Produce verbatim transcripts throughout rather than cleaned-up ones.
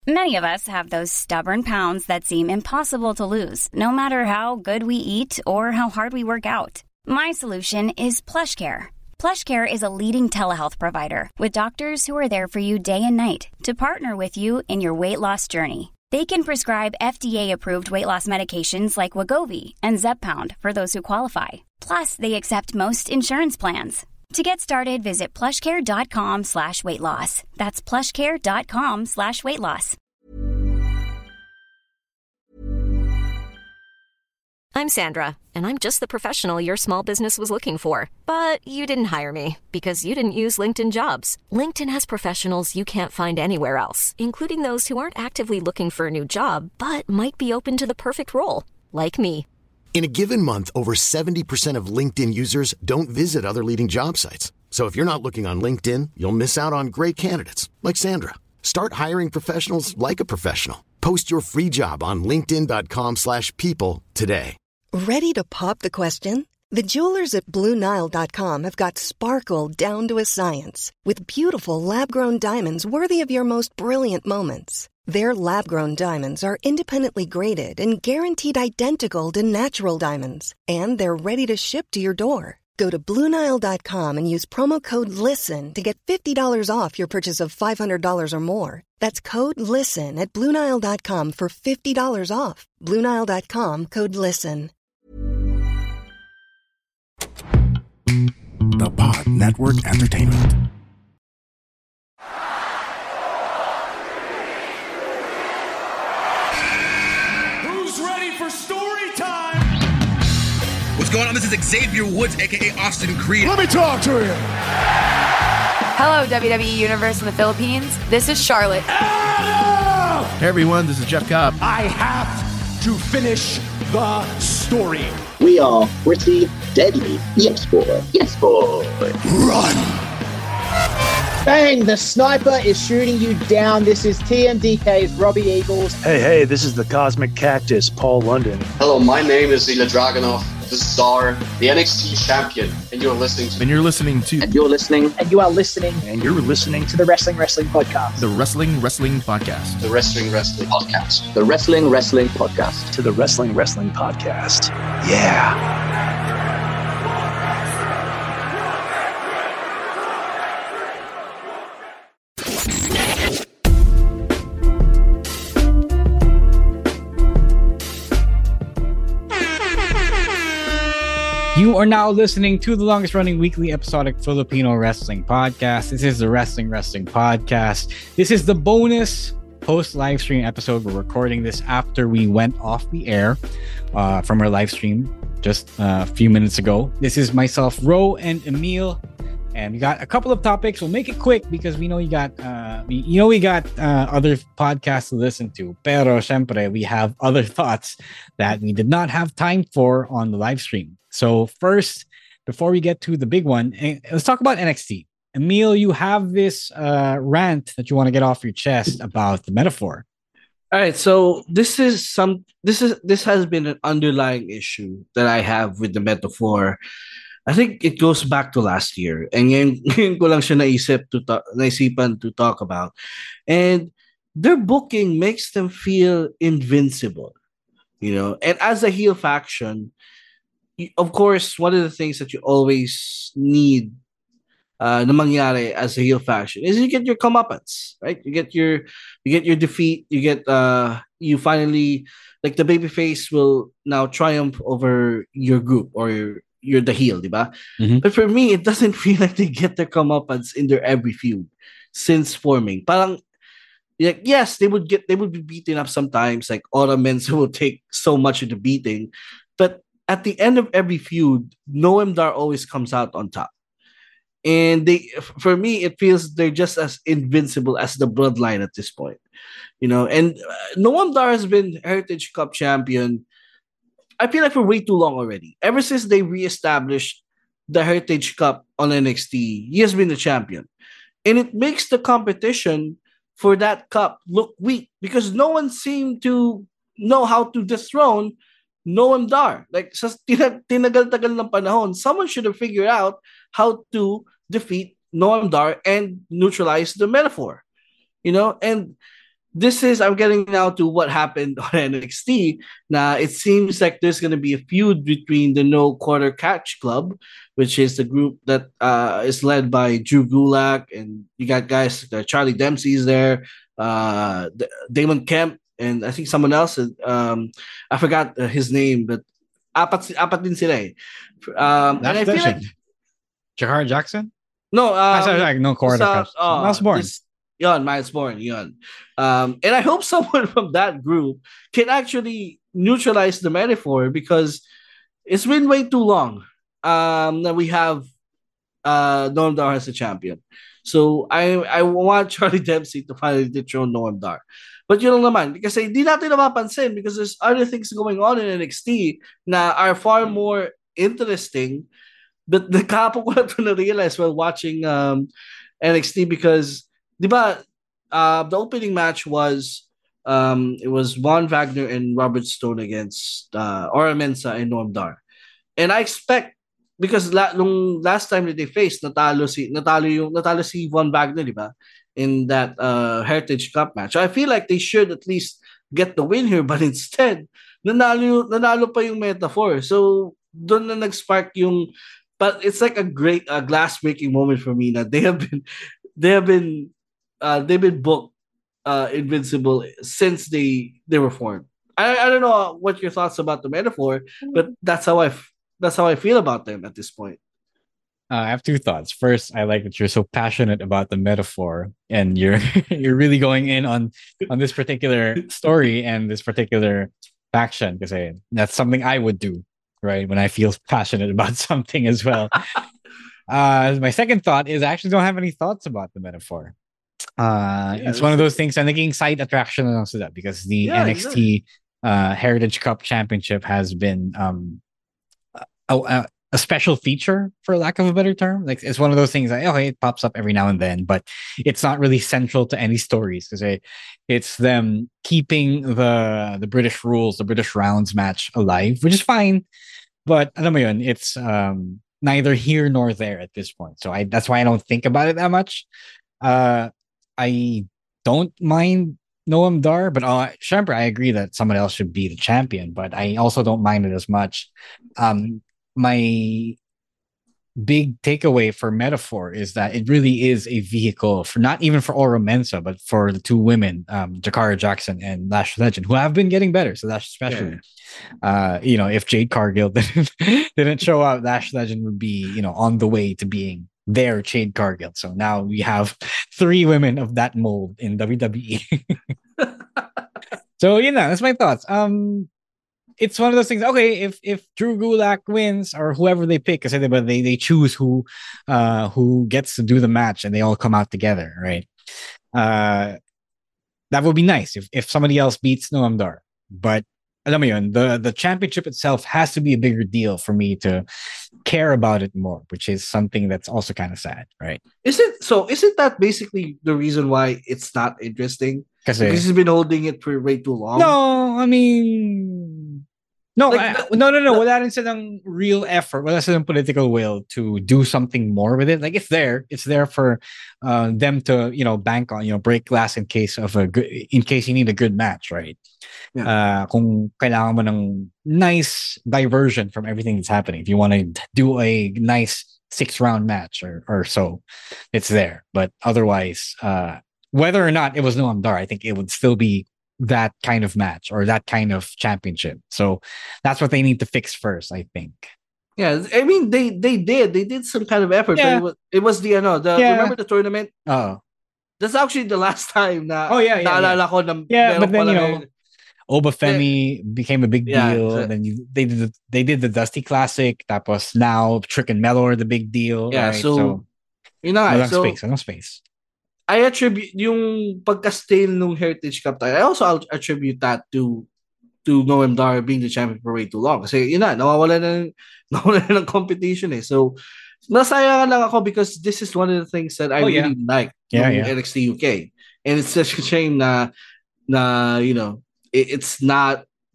Many of us have those stubborn pounds that seem impossible to lose, no matter how good we eat or how hard we work out. My solution is PlushCare. PlushCare is a leading telehealth provider with doctors who are there for you day and night to partner with you in your weight loss journey. They can prescribe F D A-approved weight loss medications like Wegovy and Zepbound for those who qualify. Plus, they accept most insurance plans. To get started, visit plushcare.com slash weight loss. That's plushcare.com slash weight loss. I'm Sandra, and I'm just the professional your small business was looking for. But you didn't hire me because you didn't use LinkedIn Jobs. LinkedIn has professionals you can't find anywhere else, including those who aren't actively looking for a new job, but might be open to the perfect role, like me. In a given month, over seventy percent of LinkedIn users don't visit other leading job sites. So if you're not looking on LinkedIn, you'll miss out on great candidates like Sandra. Start hiring professionals like a professional. Post your free job on linkedin.com slash people today. Ready to pop the question? The jewelers at Blue Nile dot com have got sparkle down to a science with beautiful lab-grown diamonds worthy of your most brilliant moments. Their lab-grown diamonds are independently graded and guaranteed identical to natural diamonds, and they're ready to ship to your door. Go to Blue Nile dot com and use promo code LISTEN to get fifty dollars off your purchase of five hundred dollars or more. That's code LISTEN at Blue Nile dot com for fifty dollars off. Blue Nile dot com, code LISTEN. The Pod Network Entertainment. Who's ready for story time? What's going on? This is Xavier Woods, aka Austin Creed. Let me talk to you. Hello, W W E Universe in the Philippines. This is Charlotte. Adam! Hey everyone, this is Jeff Cobb. I have to finish the story. We are pretty deadly. Yes, boy. Yes, boy. Run! Bang! The sniper is shooting you down. This is T M D K's Robbie Eagles. Hey, hey, this is the Cosmic Cactus, Paul London. Hello, my name is Ilya Dragunov, the Czar, the N X T champion, and you're listening to... And you're listening to... And you're listening... And you are listening... And you're listening... To the Wrestling Wrestling Podcast. The Wrestling Wrestling Podcast. The Wrestling Wrestling Podcast. The Wrestling Wrestling Podcast. To the Wrestling Wrestling Podcast. Yeah. You are now listening to the longest running weekly episodic Filipino wrestling podcast. This is the Wrestling Wrestling Podcast. This is the bonus post live stream episode. We're recording this after we went off the air uh, from our live stream just uh, a few minutes ago. This is myself, Ro, and Emil. And we got a couple of topics. We'll make it quick because we know you got, uh, we, you know, we got uh, other podcasts to listen to. Pero, syempre, we have other thoughts that we did not have time for on the live stream. So first, before we get to the big one, let's talk about N X T. Emil, you have this uh, rant that you want to get off your chest about the metaphor. All right, so this is some. This is this has been an underlying issue that I have with the metaphor. I think it goes back to last year, and ngayon, ngayon ko lang siya naisip to talk, naisipan to talk about. And their booking makes them feel invincible, you know. And as a heel faction, of course, one of the things that you always need uh, na mangyari as a heel faction is you get your comeuppance, right? You get your you get your defeat. You get uh, you finally, like, the babyface will now triumph over your group, or your, you're the heel, diba? Mm-hmm. But for me, it doesn't feel like they get their comeuppance in their every feud since forming. Parang, like, yes, they would get they would be beaten up sometimes. Like Ora Mensa will take so much of the beating, but at the end of every feud, Noam Dar always comes out on top. And they, for me, it feels they're just as invincible as the Bloodline at this point. You know, and uh, Noam Dar has been Heritage Cup champion, I feel like, for way too long already. Ever since they reestablished the Heritage Cup on N X T, he has been the champion. And it makes the competition for that cup look weak because no one seemed to know how to dethrone Noam Dar. Like, sa tinag- tinagal-tagal ng panahon, someone should have figured out how to defeat Noam Dar and neutralize the metaphor. You know, and this is I'm getting now to what happened on N X T. Now it seems like there's going to be a feud between the No Quarter Catch Club, which is the group that uh, is led by Drew Gulak, and you got guys uh, Charlie Dempsey's there, uh, D- Damon Kemp, and I think someone else. Um, I forgot uh, his name, but apat apat din sila. Eh. Um, and I feel like Jakar Jackson. No, um, ah, sorry, sorry, no Quarter Catch. Uh, Miles Bourne. This, Yon, Miles Bourne, yon. Um, and I hope someone from that group can actually neutralize the metaphor because it's been way too long um, that we have uh, Noam Dar as a champion. So I I want Charlie Dempsey to finally dethrone Noam Dar. But yun lang naman, kasi di natin napapansin because there's other things going on in N X T na are far more interesting. But the kapo ko na to na-realize while watching um, N X T because Diba, uh, the opening match was um, it was Von Wagner and Robert Stone against uh, Ora Mensa and Noam Dar. And I expect because la- nung last time that they faced natalo si natalo yung natalo si Von Wagner, diba? In that uh, Heritage Cup match. So I feel like they should at least get the win here, but instead nanalo nanalo pa yung metaphor. So doon na nag-spark yung but it's like a great uh, glass breaking moment for me that they have been they have been Uh, they've been booked uh, Invincible since they they were formed. I I don't know what your thoughts about the metaphor, but that's how I f- that's how I feel about them at this point. Uh, I have two thoughts. First, I like that you're so passionate about the metaphor, and you're you're really going in on on this particular story and this particular faction because that's something I would do, right? When I feel passionate about something as well. uh, my second thought is I actually don't have any thoughts about the metaphor. Uh, yeah, it's one of those things. I'm thinking side attraction to that because the yeah, N X T yeah. uh, Heritage Cup Championship has been um, a, a, a special feature, for lack of a better term. Like it's one of those things. Like, okay, it pops up every now and then, but it's not really central to any stories because it's them keeping the the British rules, the British rounds match alive, which is fine. But alam mo yun, it's um, neither here nor there at this point. So I that's why I don't think about it that much. Uh, I don't mind Noam Dar, but uh, syempre, I agree that someone else should be the champion, but I also don't mind it as much. Um, my big takeaway for Metaphor is that it really is a vehicle for not even for Ora Mensa, but for the two women, um, Jakara Jackson and Lash Legend, who have been getting better. So that's especially, yeah. uh, you know, if Jade Cargill didn't, didn't show up, Lash Legend would be, you know, on the way to being their Jade Cargill. So now we have three women of that mold in W W E. So, you know, that's my thoughts. Um, it's one of those things. Okay, if if Drew Gulak wins or whoever they pick, I but they they choose who uh who gets to do the match and they all come out together, right? Uh, that would be nice if if somebody else beats Noam Dar. But alam mo yun, the the championship itself has to be a bigger deal for me to care about it more, which is something that's also kind of sad, right? Is it so? Isn't that basically the reason why it's not interesting? Kasi, because he's been holding it for way too long. No, I mean, no, like, I, no, no, no. Wala rin silang real effort. Wala silang political will to do something more with it. Like it's there, it's there for uh, them to, you know, bank on, you know, break glass in case of a good, in case you need a good match, right? Yeah. Uh, kung kailangan mo ng nice diversion from everything that's happening. If you want to do a nice six round match or or so, it's there. But otherwise, uh, whether or not it was Noam Dar, I think it would still be that kind of match or that kind of championship. So that's what they need to fix first, I think. Yeah, I mean they they did they did some kind of effort. Yeah. But it was it was the ano the yeah. remember the tournament? Oh, that's actually the last time. Na, oh yeah, yeah, yeah. Ko na yeah, but then you know. Obafemi yeah. became a big deal. Yeah, and then you, they did the, they did the Dusty Classic. Tapos now Trick and Mello are the big deal. Yeah, right? so, so you know, walang so, space, walang space. I attribute yung pagka-stale nung Heritage Cup tayo. I also attribute that to to Noam Dar being the champion for way too long. Kasi yun na, nawawala na, nawawala na ng competition eh. So, nasayangan lang ako because this is one of the things that I oh, really yeah. like yeah, in yeah. N X T U K. And it's such a shame na, na you know, it, it's not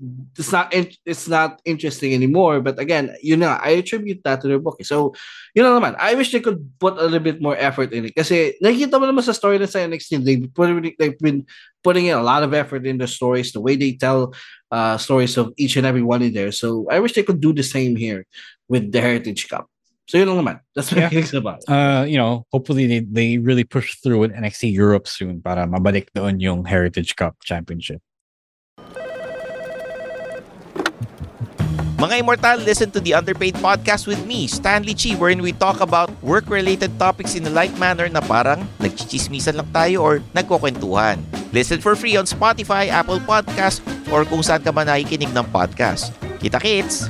it's not in, it's not interesting anymore. But again, you know, I attribute that to their booking. So, you know naman, I wish they could put a little bit more effort in it. Kasi nakikita mo naman sa story na sa N X T, they've, put, they've been putting in a lot of effort in the stories, the way they tell uh, stories of each and every one in there. So I wish they could do the same here with the Heritage Cup. So yun lang naman. That's what yeah. I think about it. Uh, you know, hopefully they, they really push through with N X T Europe soon para mabalik doon yung Heritage Cup Championship. Mga Immortal, listen to the Underpaid Podcast with me, Stanley Chi, wherein we talk about work-related topics in a light manner na parang nagchichismisan lang tayo or nagkukwentuhan. Listen for free on Spotify, Apple Podcast, or kung saan ka man nakikinig ng podcast. Kita-kits!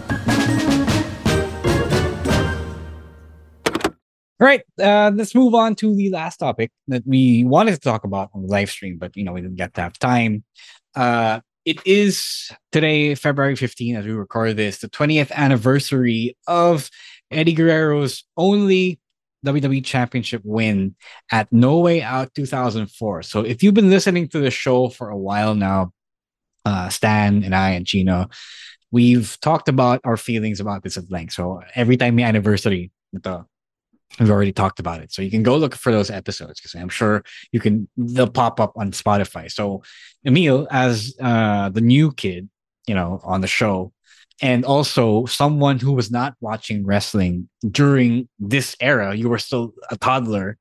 All right, uh, let's move on to the last topic that we wanted to talk about on the live stream, but you know we didn't get to have time. Uh, it is today, February fifteenth, as we record this, the twentieth anniversary of Eddie Guerrero's only W W E Championship win at No Way Out two thousand four. So if you've been listening to the show for a while now, uh, Stan and I and Gino, we've talked about our feelings about this at length. So every time may anniversary, ito, we've already talked about it. So you can go look for those episodes because I'm sure you can, they'll pop up on Spotify. So Emil, as uh, the new kid, you know, on the show, and also someone who was not watching wrestling during this era, you were still a toddler.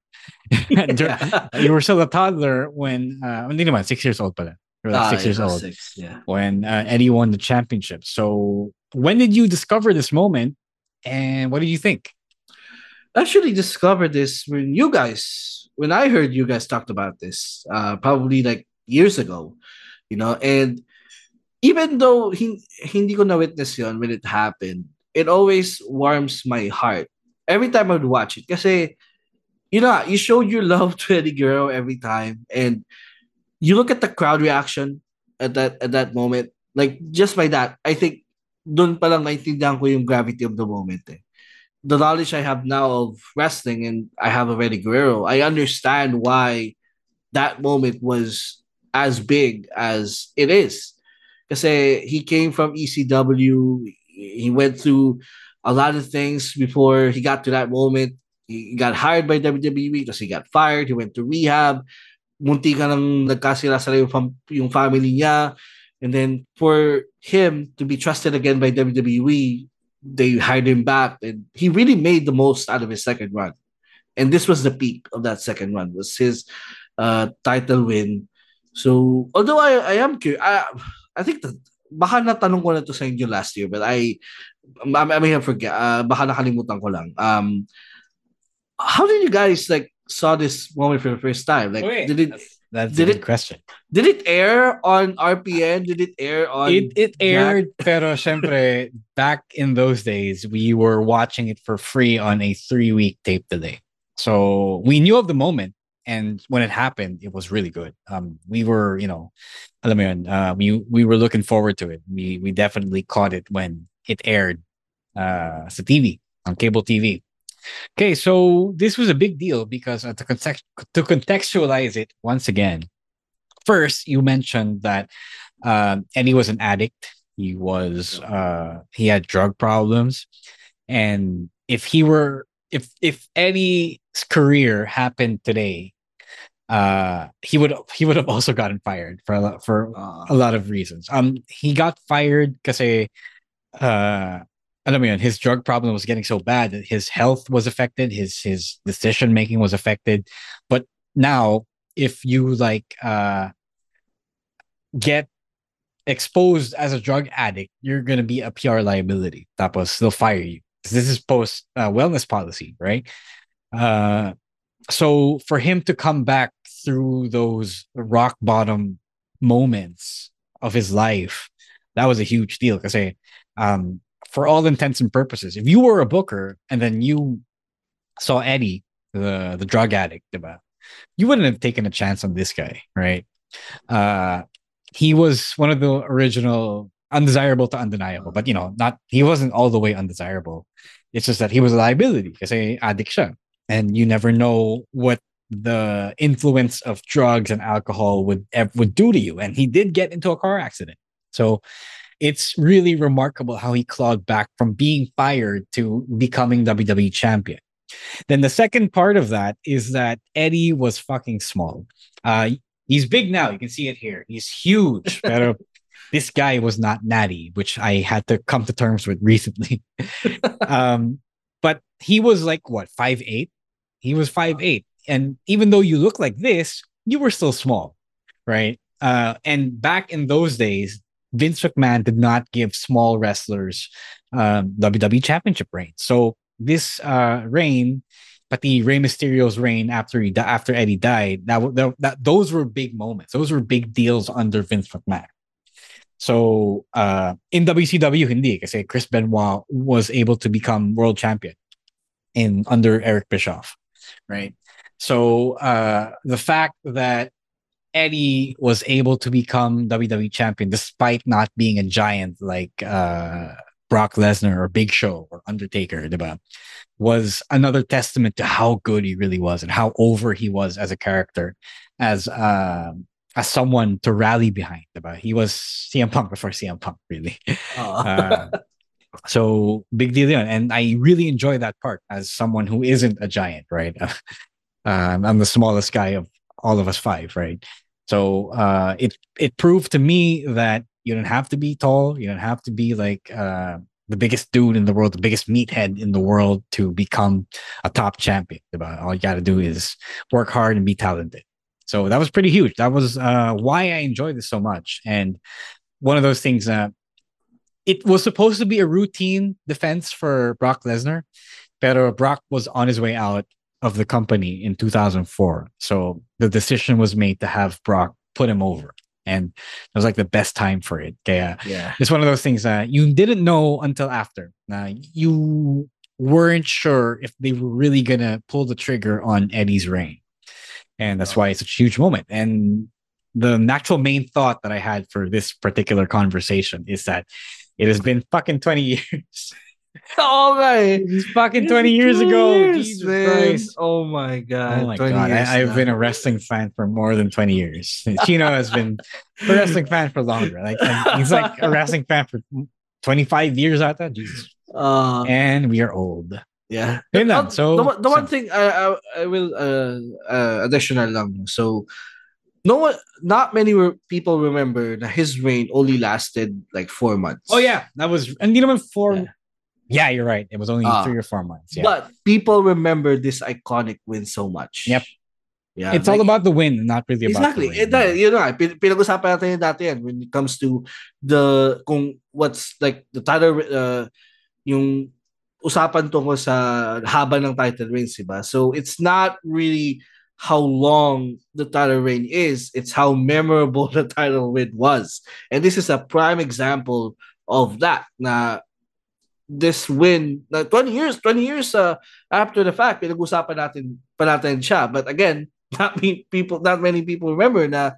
You were still a toddler when, uh, hindi naman, six years old pala. You were like ah, six yeah, years old six, yeah. when uh, Eddie won the championship. So when did you discover this moment and what did you think? I actually discovered this when you guys, when I heard you guys talked about this, uh, probably like years ago, you know, and even though hindi, hindi ko na-witness yun when it happened, it always warms my heart every time I would watch it. Kasi, you know, you showed your love to Eddie Guerrero every time, and you look at the crowd reaction at that at that moment, like just by that, I think dun palang naintindihan ko yung gravity of the moment eh. The knowledge I have now of wrestling and I have of Eddie Guerrero, I understand why that moment was as big as it is. Because he came from E C W, he went through a lot of things before he got to that moment. He got hired by W W E because he got fired, he went to rehab, munti ka nang nagkasila-sila yung, fam- yung family niya, and then for him to be trusted again by W W E, they hired him back, and he really made the most out of his second run. And this was the peak of that second run, was his uh, title win. So, although I, I am curious, I, I think that, baka natanong ko na to sa inyo last year, but I, I, I may have forget, uh, baka nakalimutan ko lang. Um, how did you guys like saw this moment for the first time? Like, Wait, did it? That's, that's did a good it, question. Did it air on R P N? Did it air on? It it aired, pero syempre, back in those days, we were watching it for free on a three-week tape delay. So we knew of the moment, and when it happened, it was really good. Um, we were, you know, alam mo yun, uh, we we were looking forward to it. We we definitely caught it when it aired, uh, sa T V, on cable T V. Okay, so this was a big deal because uh, to, context- to contextualize it once again, first you mentioned that uh, Eddie was an addict. He was uh, he had drug problems, and if he were if if Eddie's career happened today, uh, he would he would have also gotten fired for a lot, for a lot of reasons. Um, he got fired because uh. alam mo yun, his drug problem was getting so bad that his health was affected, his his decision making was affected. But now, if you like uh, get exposed as a drug addict, you're gonna be a P R liability. Tapos they'll fire you. This is post uh, wellness policy, right? Uh, so for him to come back through those rock bottom moments of his life, that was a huge deal. Because um. for all intents and purposes, if you were a booker and then you saw Eddie, the the drug addict, diba, you wouldn't have taken a chance on this guy, right? Uh, he was one of the original undesirable to undeniable, but you know, not he wasn't all the way undesirable. It's just that he was a liability kasi addict siya, and you never know what the influence of drugs and alcohol would would do to you. And he did get into a car accident, so it's really remarkable how he clawed back from being fired to becoming W W E champion. Then the second part of that is that Eddie was fucking small. Uh, he's big now. You can see it here. He's huge. Pero this guy was not natty, which I had to come to terms with recently. um, but he was like, what, five eight? He was five eight. And even though you look like this, you were still small, right? Uh, and back in those days, Vince McMahon did not give small wrestlers um, W W E Championship reigns. So this uh, reign, pati Rey Mysterio's reign after he after Eddie died, that, that, that those were big moments. Those were big deals under Vince McMahon. So uh, in W C W, hindi kasi Chris Benoit was able to become world champion in under Eric Bischoff, right? So uh, the fact that Eddie was able to become W W E champion despite not being a giant like uh, Brock Lesnar or Big Show or Undertaker, diba, was another testament to how good he really was and how over he was as a character, as uh, as someone to rally behind. Diba? He was C M Punk before C M Punk, really. uh, so big deal, and I really enjoy that part as someone who isn't a giant, right? Uh, I'm the smallest guy of all of us five, right? So uh, it it proved to me that you don't have to be tall, you don't have to be like uh, the biggest dude in the world, the biggest meathead in the world to become a top champion. Diba? All you got to do is work hard and be talented. So that was pretty huge. That was uh, why I enjoyed this so much. And one of those things, uh, it was supposed to be a routine defense for Brock Lesnar, but Brock was on his way out of the company in two thousand four. So the decision was made to have Brock put him over. And it was like the best time for it. Kaya yeah. It's one of those things that you didn't know until after. Uh, you weren't sure if they were really going to pull the trigger on Eddie's reign. And that's why it's a huge moment. And the actual main thought that I had for this particular conversation is that it has been fucking twenty years. Oh my! It's fucking twenty years ago. Years, Jesus man. Christ! Oh my god! Oh my god! I, I've been a wrestling fan for more than twenty years. Chino has been a wrestling fan for longer. Like he's like a wrestling fan for twenty-five years out there. Jesus. Uh, and we are old. Yeah. Lang, so the, the one so. thing I I, I will uh, uh additional lang. So no one, not many re- people remember that his reign only lasted like four months. Oh yeah, that was and you know four. Yeah. Yeah, you're right. It was only uh, three or four months. Yeah. But people remember this iconic win so much. Yep. Yeah, it's like, all about the win, not really about exactly. the win. Exactly. You know, pinag-usapan natin yung dati yan when it comes to the kung what's like the title, uh, yung usapan tungkol sa haba ng title reigns, diba? So it's not really how long the title reign is, it's how memorable the title win was. And this is a prime example of that. Na this win, na twenty years, twenty years uh, after the fact, pinag-usapan natin pa natin siya. But again, not many people, not many people remember na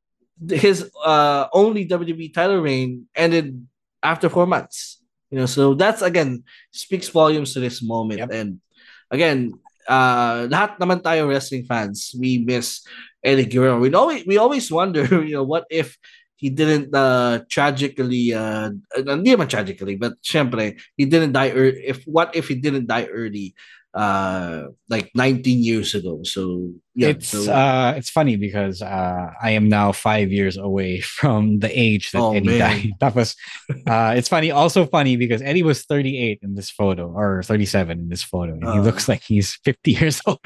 his uh, only W W E title reign ended after four months. You know, so that's again speaks volumes to this moment. Yep. And again, uh, lahat naman tayo wrestling fans, we miss Eddie Guerrero. We always we always wonder, you know, what if he didn't uh, tragically, uh, hindi naman tragically, but syempre, he didn't die early. If what if he didn't die early, uh, like nineteen years ago? So yeah, it's so, uh, it's funny because uh, I am now five years away from the age that oh, Eddie man. died. That was, uh, it's funny, also funny because Eddie was thirty-eight in this photo or thirty-seven in this photo, and uh, he looks like he's fifty years old.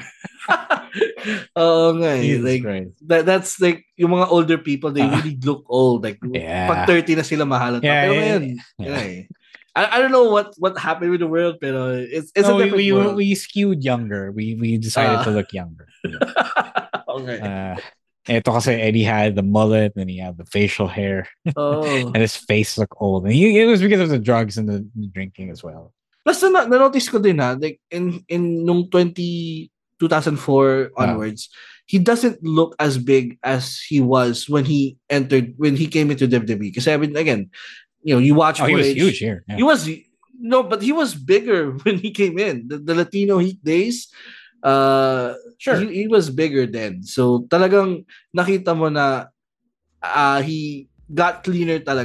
Oh, okay. Like that, that's like yung mga older people, they uh, really look old. Like yeah. pag thirty na sila mahalata. Yeah, pero yeah, ngayon, yeah. yeah. I, I don't know what, what happened with the world, pero it's it's no, a different we, we, world. we skewed younger. We we decided uh, to look younger. Okay. Uh, Ito kasi Eddie had the mullet and he had the facial hair. Oh. And his face looked old. And he, it was because of the drugs and the drinking as well. Plus, na, na-notice ko din ha, like in, in nung twenty, two thousand four onwards, uh, he doesn't look as big as he was when he entered, when he came into W W E. Kasi I mean, again, you know, you watch. Oh, he was age, huge here. Yeah. He was, no, but he was bigger when he came in. The, the Latino Heat days, uh, sure. He, he was bigger then. So talagang nakita mo na uh, he got cleaner talaga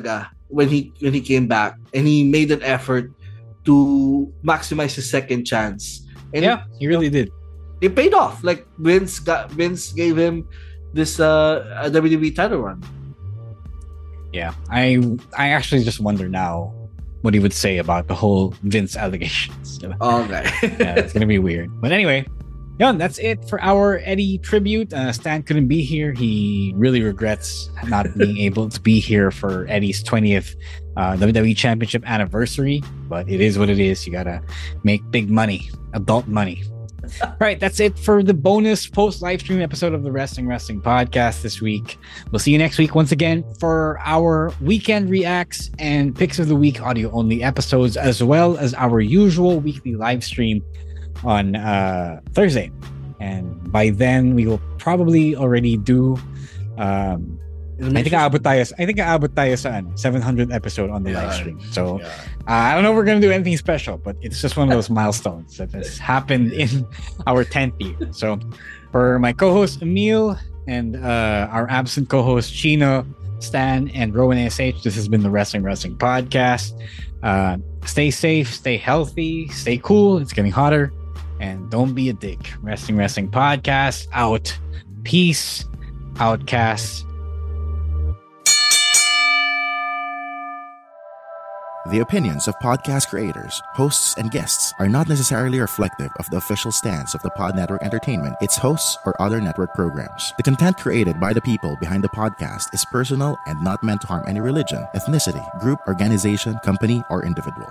when he when he came back, and he made an effort to maximize his second chance. And yeah, he really did. It paid off. Like Vince got Vince gave him this uh W W E title run. Yeah, I I actually just wonder now what he would say about the whole Vince allegations. Okay. Yeah, it's gonna be weird. But anyway, yeah, that's it for our Eddie tribute. Uh, Stan couldn't be here. He really regrets not being able to be here for Eddie's twentieth uh, W W E Championship anniversary. But it is what it is. You gotta make big money, adult money. All right, that's it for the bonus post live stream episode of the Wrestling Wrestling Podcast this week. We'll see you next week once again for our weekend reacts and picks of the week audio only episodes, as well as our usual weekly live stream on uh, Thursday. And by then, we will probably already do. Um, I think aabot tayo, I think aabot tayo sa ano, seven hundredth episode on the yeah, live stream. So yeah. uh, I don't know if we're going to do anything special, but it's just one of those milestones that has happened in our tenth year. So for my co-host Emil and uh, our absent co-host Chino, Stan, and Rowan A S H, this has been the Wrestling Wrestling Podcast. Uh, stay safe, stay healthy, stay cool. It's getting hotter. And don't be a dick. Wrestling Wrestling Podcast out. Peace, outcasts. The opinions of podcast creators, hosts, and guests are not necessarily reflective of the official stance of the Pod Network Entertainment, its hosts, or other network programs. The content created by the people behind the podcast is personal and not meant to harm any religion, ethnicity, group, organization, company, or individual.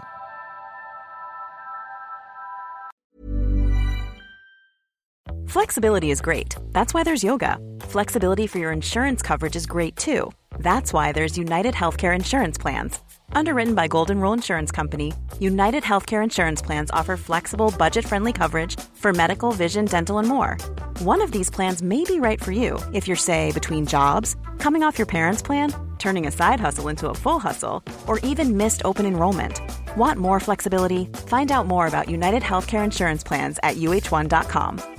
Flexibility is great. That's why there's yoga. Flexibility for your insurance coverage is great too. That's why there's United Healthcare Insurance Plans. Underwritten by Golden Rule Insurance Company, United Healthcare Insurance Plans offer flexible, budget-friendly coverage for medical, vision, dental, and more. One of these plans may be right for you if you're, say, between jobs, coming off your parents' plan, turning a side hustle into a full hustle, or even missed open enrollment. Want more flexibility? Find out more about United Healthcare Insurance Plans at U H one dot com.